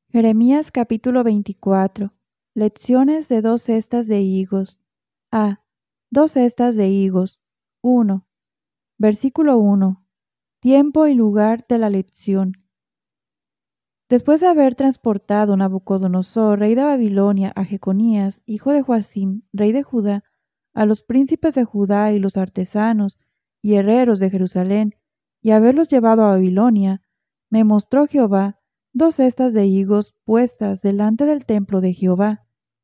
Jeremías capítulo 24. Lecciones de 2 cestas de higos. A. 2 cestas de higos. 1. Versículo 1. Tiempo y lugar de la lección. Después de haber transportado Nabucodonosor, rey de Babilonia, a Jeconías, hijo de Joacim, rey de Judá, a los príncipes de Judá y los artesanos y herreros de Jerusalén, y haberlos llevado a Babilonia, me mostró Jehová 2 cestas de higos puestas delante del templo de Jehová.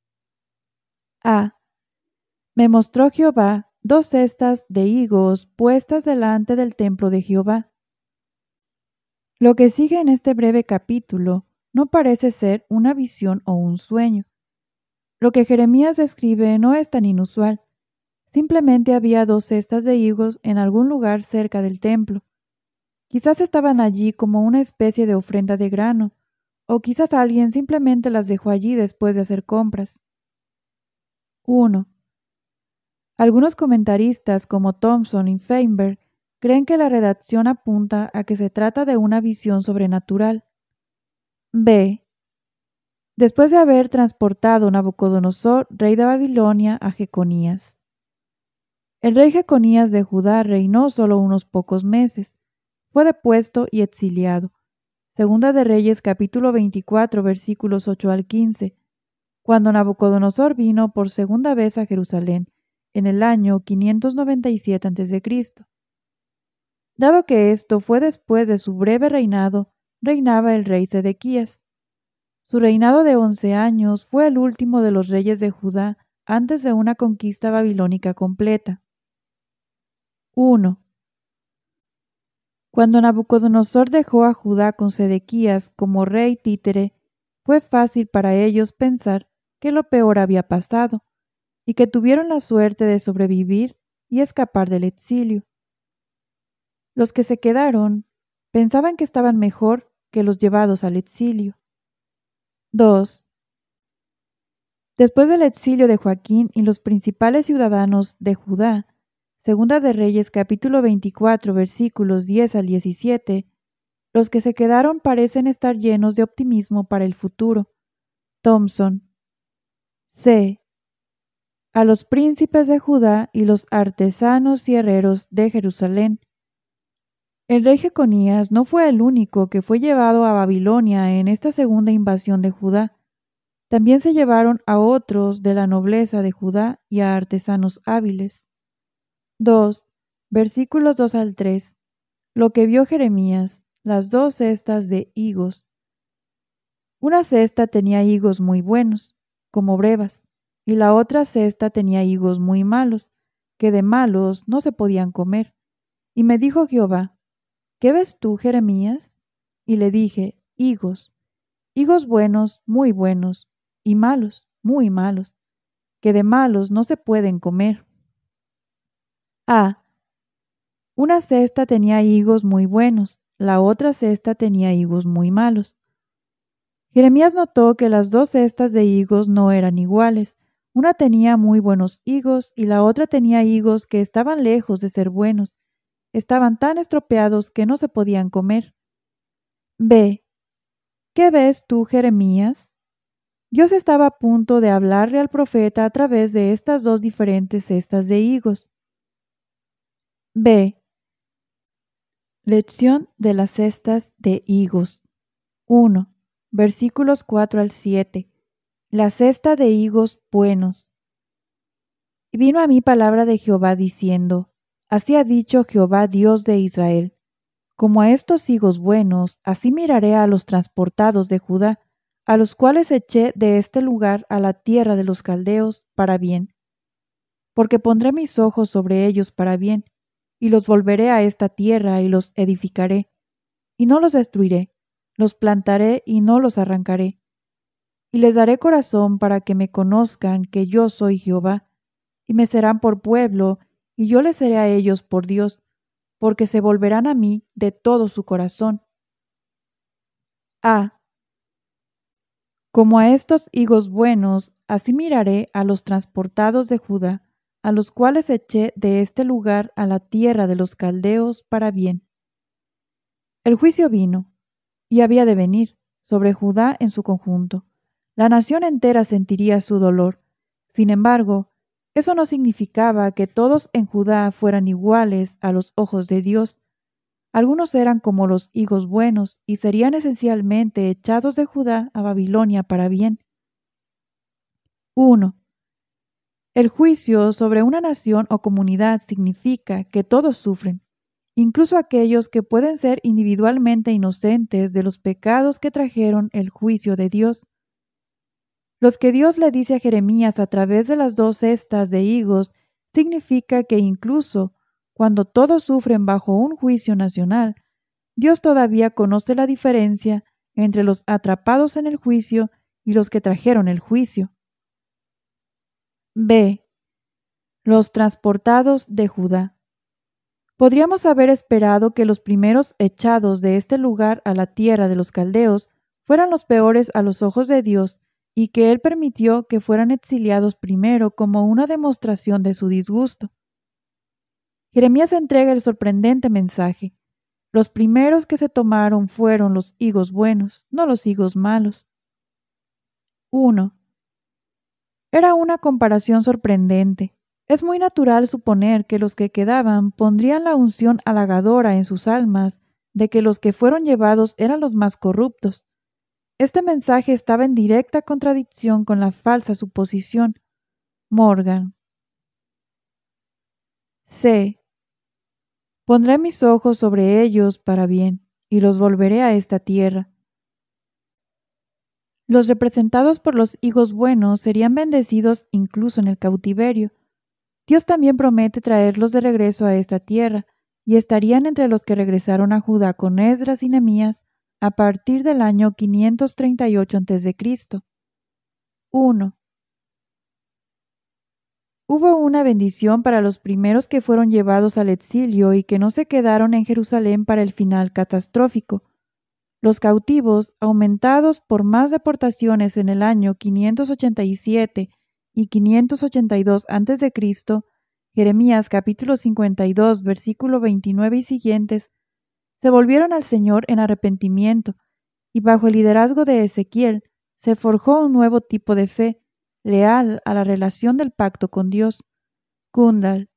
A. Me mostró Jehová 2 cestas de higos puestas delante del templo de Jehová. Lo que sigue en este breve capítulo no parece ser una visión o un sueño. Lo que Jeremías describe no es tan inusual. Simplemente había 2 cestas de higos en algún lugar cerca del templo. Quizás estaban allí como una especie de ofrenda de grano, o quizás alguien simplemente las dejó allí después de hacer compras. 1. Algunos comentaristas como Thompson y Feinberg creen que la redacción apunta a que se trata de una visión sobrenatural. B. Después de haber transportado Nabucodonosor, rey de Babilonia, a Jeconías. El rey Jeconías de Judá reinó solo unos pocos meses. Fue depuesto y exiliado. Segunda de Reyes capítulo 24 versículos 8 al 15. Cuando Nabucodonosor vino por segunda vez a Jerusalén, en el año 597 a.C. Dado que esto fue después de su breve reinado, reinaba el rey Sedequías. Su reinado de 11 años fue el último de los reyes de Judá antes de una conquista babilónica completa. 1. Cuando Nabucodonosor dejó a Judá con Sedequías como rey títere, fue fácil para ellos pensar que lo peor había pasado y que tuvieron la suerte de sobrevivir y escapar del exilio. Los que se quedaron pensaban que estaban mejor que los llevados al exilio. 2. Después del exilio de Joaquín y los principales ciudadanos de Judá, Segunda de Reyes capítulo 24 versículos 10 al 17, los que se quedaron parecen estar llenos de optimismo para el futuro. Thompson. C. A los príncipes de Judá y los artesanos y herreros de Jerusalén. El rey Jeconías no fue el único que fue llevado a Babilonia en esta segunda invasión de Judá. También se llevaron a otros de la nobleza de Judá y a artesanos hábiles. 2. Versículos 2 al 3. Lo que vio Jeremías, las 2 cestas de higos. Una cesta tenía higos muy buenos, como brevas, y la otra cesta tenía higos muy malos, que de malos no se podían comer. Y me dijo Jehová, ¿qué ves tú, Jeremías? Y le dije, higos buenos, muy buenos, y malos, muy malos, que de malos no se pueden comer. A. Una cesta tenía higos muy buenos, la otra cesta tenía higos muy malos. Jeremías notó que las 2 cestas de higos no eran iguales. Una tenía muy buenos higos y la otra tenía higos que estaban lejos de ser buenos. Estaban tan estropeados que no se podían comer. B. ¿Qué ves tú, Jeremías? Dios estaba a punto de hablarle al profeta a través de estas 2 diferentes cestas de higos. B. Lección de las cestas de higos. 1. Versículos 4 al 7. La cesta de higos buenos. Y vino a mí palabra de Jehová diciendo, así ha dicho Jehová Dios de Israel, como a estos higos buenos, así miraré a los transportados de Judá, a los cuales eché de este lugar a la tierra de los caldeos para bien. Porque pondré mis ojos sobre ellos para bien, y los volveré a esta tierra y los edificaré, y no los destruiré, los plantaré y no los arrancaré. Y les daré corazón para que me conozcan que yo soy Jehová, y me serán por pueblo, y yo les seré a ellos por Dios, porque se volverán a mí de todo su corazón. A. Como a estos higos buenos, así miraré a los transportados de Judá, a los cuales eché de este lugar a la tierra de los caldeos para bien. El juicio vino, y había de venir, sobre Judá en su conjunto. La nación entera sentiría su dolor. Sin embargo, eso no significaba que todos en Judá fueran iguales a los ojos de Dios. Algunos eran como los higos buenos y serían esencialmente echados de Judá a Babilonia para bien. 1. El juicio sobre una nación o comunidad significa que todos sufren, incluso aquellos que pueden ser individualmente inocentes de los pecados que trajeron el juicio de Dios. Los que Dios le dice a Jeremías a través de las 2 cestas de higos significa que incluso cuando todos sufren bajo un juicio nacional, Dios todavía conoce la diferencia entre los atrapados en el juicio y los que trajeron el juicio. B. Los transportados de Judá. Podríamos haber esperado que los primeros echados de este lugar a la tierra de los caldeos fueran los peores a los ojos de Dios y que Él permitió que fueran exiliados primero como una demostración de su disgusto. Jeremías entrega el sorprendente mensaje. Los primeros que se tomaron fueron los higos buenos, no los higos malos. 1. Era una comparación sorprendente. Es muy natural suponer que los que quedaban pondrían la unción halagadora en sus almas de que los que fueron llevados eran los más corruptos. Este mensaje estaba en directa contradicción con la falsa suposición. Morgan. C. Pondré mis ojos sobre ellos para bien, y los volveré a esta tierra. Los representados por los higos buenos serían bendecidos incluso en el cautiverio. Dios también promete traerlos de regreso a esta tierra, y estarían entre los que regresaron a Judá con Esdras y Nehemías a partir del año 538 a.C. 1. Hubo una bendición para los primeros que fueron llevados al exilio y que no se quedaron en Jerusalén para el final catastrófico. Los cautivos, aumentados por más deportaciones en el año 587 y 582 a.C., Jeremías capítulo 52, versículo 29 y siguientes, se volvieron al Señor en arrepentimiento, y bajo el liderazgo de Ezequiel se forjó un nuevo tipo de fe, leal a la relación del pacto con Dios. Kundal.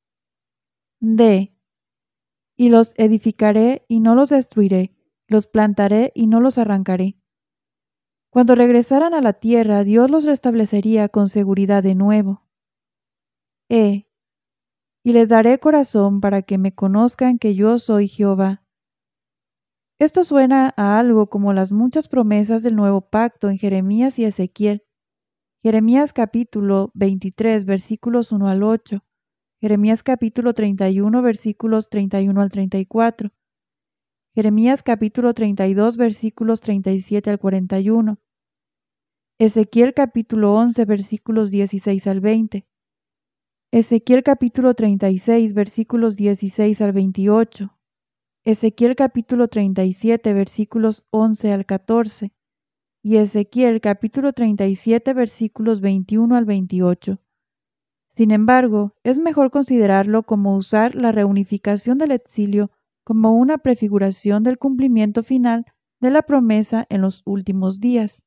D. Y los edificaré y no los destruiré, los plantaré y no los arrancaré. Cuando regresaran a la tierra, Dios los restablecería con seguridad de nuevo. E. Y les daré corazón para que me conozcan que yo soy Jehová. Esto suena a algo como las muchas promesas del nuevo pacto en Jeremías y Ezequiel. Jeremías capítulo 23, versículos 1 al 8. Jeremías capítulo 31, versículos 31 al 34. Jeremías capítulo 32, versículos 37 al 41. Ezequiel capítulo 11, versículos 16 al 20. Ezequiel capítulo 36, versículos 16 al 28. Ezequiel capítulo 37, versículos 11 al 14. Y Ezequiel capítulo 37, versículos 21 al 28. Sin embargo, es mejor considerarlo como usar la reunificación del exilio como una prefiguración del cumplimiento final de la promesa en los últimos días.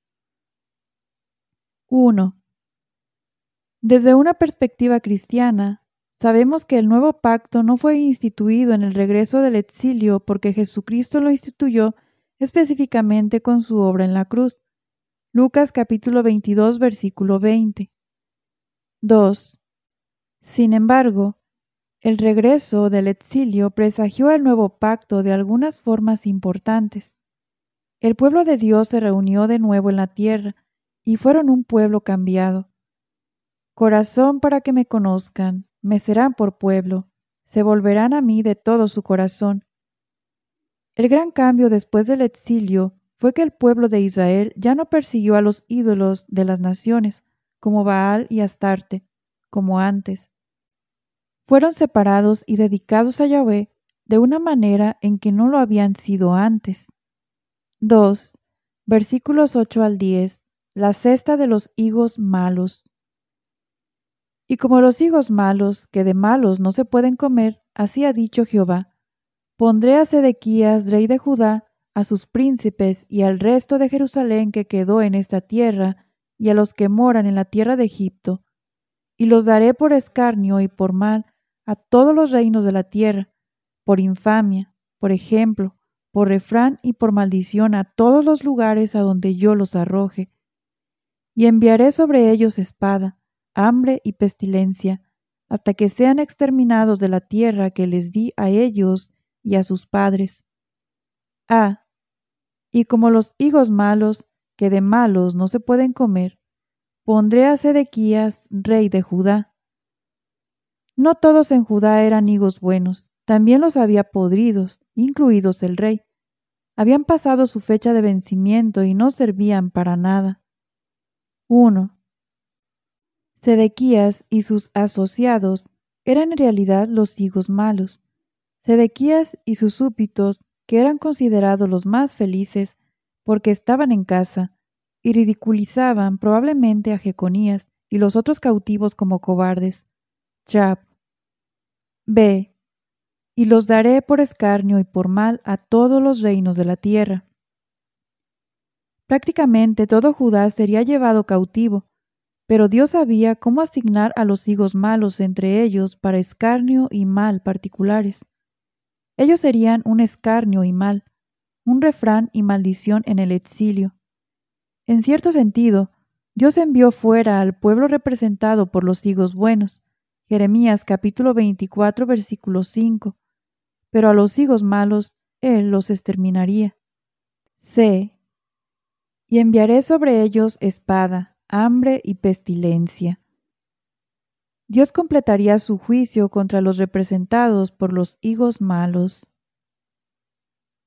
1. Desde una perspectiva cristiana, sabemos que el nuevo pacto no fue instituido en el regreso del exilio porque Jesucristo lo instituyó específicamente con su obra en la cruz. Lucas capítulo 22, versículo 20. 2. Sin embargo, el regreso del exilio presagió el nuevo pacto de algunas formas importantes. El pueblo de Dios se reunió de nuevo en la tierra y fueron un pueblo cambiado. Corazón para que me conozcan, me serán por pueblo, se volverán a mí de todo su corazón. El gran cambio después del exilio fue que el pueblo de Israel ya no persiguió a los ídolos de las naciones, como Baal y Astarte, como antes. Fueron separados y dedicados a Yahvé de una manera en que no lo habían sido antes. 2. Versículos 8 al 10. La cesta de los higos malos. Y como los higos malos, que de malos no se pueden comer, así ha dicho Jehová: pondré a Sedequías, rey de Judá, a sus príncipes y al resto de Jerusalén que quedó en esta tierra, y a los que moran en la tierra de Egipto, y los daré por escarnio y por mal a todos los reinos de la tierra, por infamia, por ejemplo, por refrán y por maldición a todos los lugares a donde yo los arroje. Y enviaré sobre ellos espada, hambre y pestilencia, hasta que sean exterminados de la tierra que les di a ellos y a sus padres. Y como los higos malos, que de malos no se pueden comer, pondré a Sedequías, rey de Judá. No todos en Judá eran higos buenos, también los había podridos, incluidos el rey. Habían pasado su fecha de vencimiento y no servían para nada. 1. Sedequías y sus asociados eran en realidad los higos malos. Sedequías y sus súbditos, que eran considerados los más felices porque estaban en casa, y ridiculizaban probablemente a Jeconías y los otros cautivos como cobardes. Trap. B. Y los daré por escarnio y por mal a todos los reinos de la tierra. Prácticamente todo Judá sería llevado cautivo, pero Dios sabía cómo asignar a los higos malos entre ellos para escarnio y mal particulares. Ellos serían un escarnio y mal, un refrán y maldición en el exilio. En cierto sentido, Dios envió fuera al pueblo representado por los higos buenos, Jeremías capítulo 24, versículo 5, pero a los higos malos Él los exterminaría. C. Y enviaré sobre ellos espada, hambre y pestilencia. Dios completaría su juicio contra los representados por los higos malos.